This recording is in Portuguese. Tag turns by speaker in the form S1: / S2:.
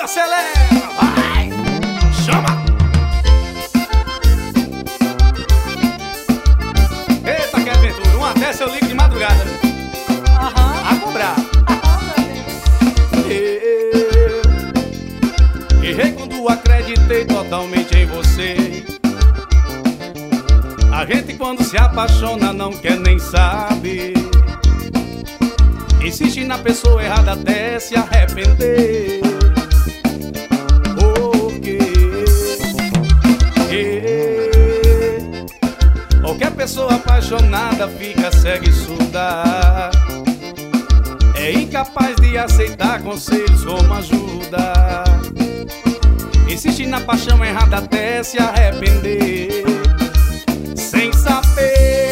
S1: acelera, vai, chama. Eita, que aventura, uma dessa eu ligo de madrugada. A cobrar. Errei quando acreditei totalmente em você. A gente quando se apaixona não quer nem saber. Insiste na pessoa errada até se arrepender. Porque qualquer pessoa apaixonada fica cega e surda. É incapaz de aceitar conselhos como ajuda. Insiste na paixão errada até se arrepender. Sem saber